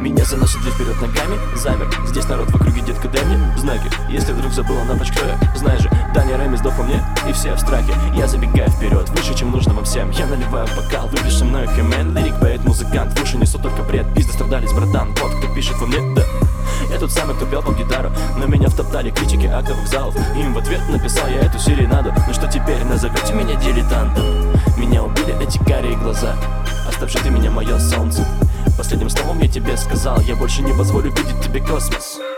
Меня заносит дверь вперед ногами. Замер, здесь народ в округе, детка, дай мне знаки. Если вдруг забыла на ночь, кто я, знаешь же, Даня Рэми сдох во мне, и все в страхе. Я забегаю вперед, выше, чем нужно вам всем. Я наливаю бокал, выпьешь со мной хэмэн. Лирик поет музыкант, в уши несу только бред. Пизды страдались, братан, вот кто пишет во мне, да. Я тот самый, кто пел по гитару, но меня втоптали критики актовых залов. Им в ответ написал я эту серенаду. Ну что теперь, назовете меня дилетантом? Меня убили эти карие глаза, оставши ты меня, мое солнце. Последним словом я тебе сказал, я больше не позволю видеть тебе космос.